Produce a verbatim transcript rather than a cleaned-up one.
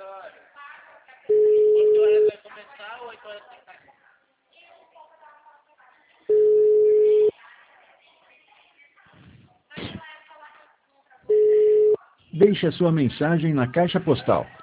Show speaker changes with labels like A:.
A: oito horas vai começar, oito horas tem que estar.
B: Deixe a sua mensagem na caixa postal